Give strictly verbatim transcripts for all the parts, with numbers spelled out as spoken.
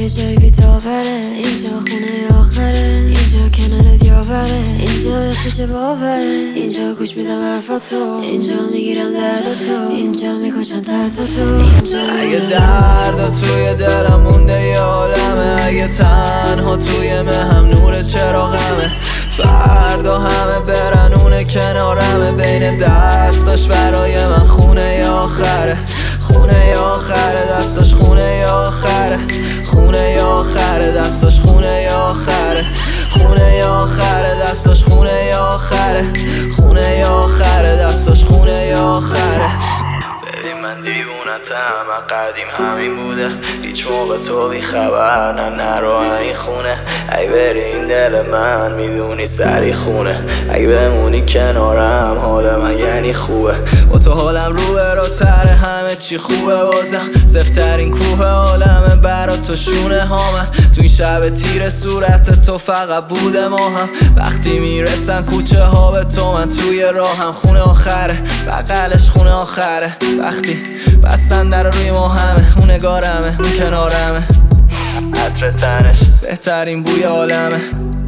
یه جای بی‌داوره، اینجا خونه آخره، اینجا کنارت یاوره، اینجا خوش باوره، اینجا گوش میدم حرفاتو، اینجا میگیرم درداتو، اینجا میکشم ترساتو، اینجا اگه دردا توی دلم مونده یه عالمه، اگه تنها توی مهم نور چراغمه، فردا همه برن اونه کنارمه، بین دستاش برای من خونه ی آخره، خونه ی آخره، دستاش خونه ی آخره، خونه ی آخره، دستاش خونه ی آخره، خونه ی آخره، دستاش خونه ی آخره، خونه ی آخره، دستاش خونه ی آخره. ببین من دیوونتم، قدیم همین بوده، هیچ موقع تو بی خبر نه نرو این خونه، ای بری این دل من میدونی سری خونه، ای بمونی کنارم حال من یعنی خوبه، با تو حالم روه رو تره، همه چی خوبه بازم، زفترین کوه عالمه برا تو شونه ها، من تو این شب تیر صورت تو فقط بوده ما هم، وقتی میرسن کوچه ها به تو من توی راهم، خونه آخره بغلش خونه آخره، وقتی بستن در روی ما همه، اون نگارمه اون کنارمه، عطر تنش بهترین بوی عالمه،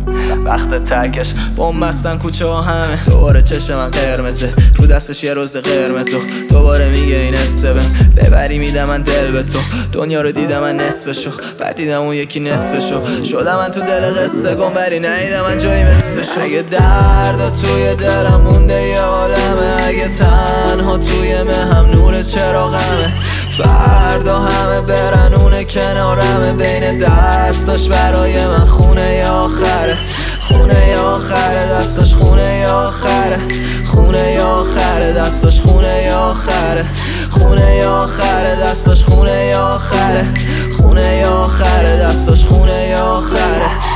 وقت ترکش بوم بستن کوچه ها همه، دوباره چشم من قرمزه، رو دستش یه روز قرمز و دوباره میگه این استبن، ببری میدم من دل به تو، دنیا رو دیدم من نصفشو، بعد دیدم اون یکی نصفشو، شدم من تو دل قصه گم بری ندیدم من جایی مثلشو. اگه دردا توی دلم مونده یه عالمه، اگه تنها توی مهم نور چراغمه، فردا همه برن اونه کنارمه، بین دستاش برای من خونه ی آخره، خونه ی آخره، دستاش خونه ی آخره، خونه ی آخره، دستاش خونه ی آخره، خونه ی آخره، دستاش خونه ی آخره، خونه ی آخره، دستاش خونه ی آخره.